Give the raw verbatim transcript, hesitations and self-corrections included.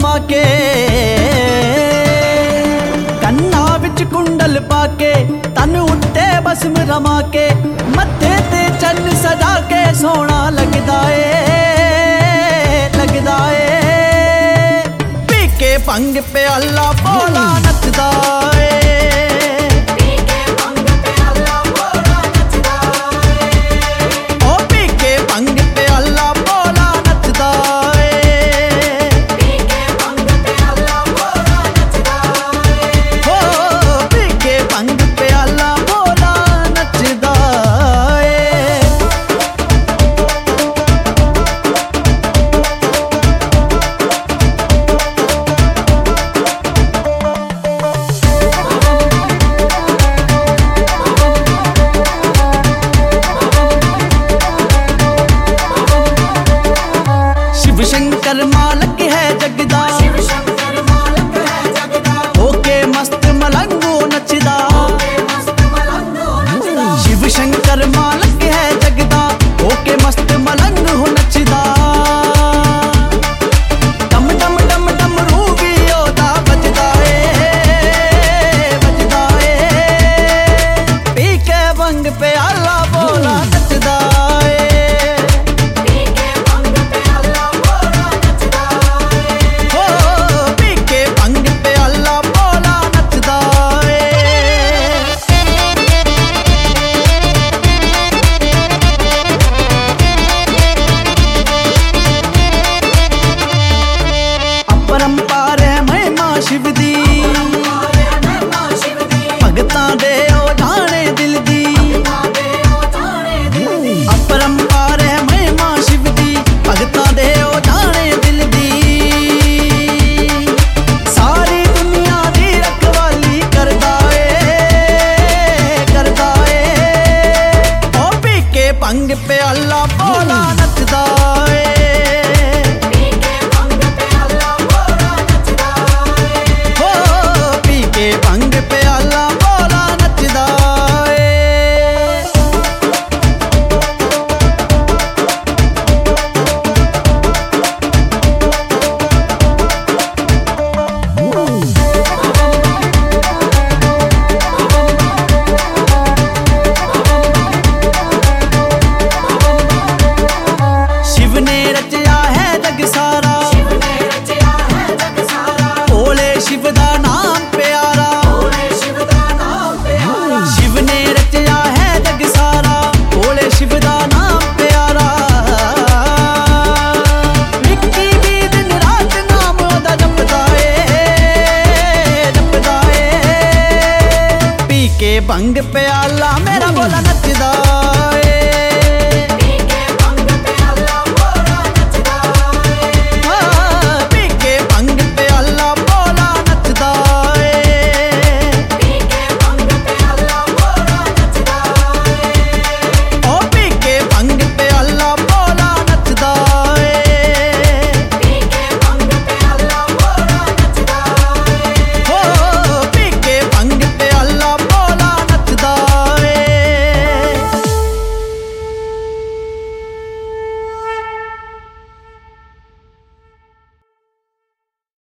रमा के, कन्ना विच कुंडल पाके, तन उत्ते बसम रमा के, मत्थे ते चन्न सजा के सोना लगदा ए लगदा ए। पी के भंग प्याला बोला नचदा ए, शंकर मालक है जगदा, होके मस्त मलंगो नचदा। शिव शंकर मालक है जगदा, होके मस्त मलंग हो नचदा। डम डम डम डम रूबी ओदा बजदा ए बजदा ए। पी के भंग प्याला बोला नचदा ए, परंपार है महिमा शिव दी, भगतां दे ओ जाने दिल दी। अपरंपार है महिमा शिव दी, भगतां दे ओ जाने दिल दी। सारी दुनिया दी रखवाली करदा ए करदा ए। ओ पी के भंग प्याला बोला नचदा ए, भंग प्याला बोला नचदा ए। शिव ने रचया है जग सारा, भोले शिव दा नाम प्यारा। शिव ने रचया है जग सारा, भोले शिव दा नाम प्यारा। विक्की भी दिन रात नाम ओदा जपदा ए जपदा ए। पी के भंग प्याला